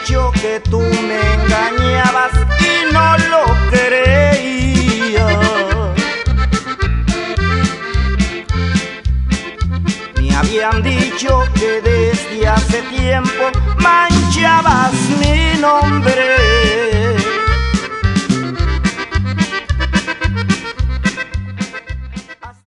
dicho que tú me engañabas y no lo creía. Me habían dicho que desde hace tiempo manchabas mi nombre.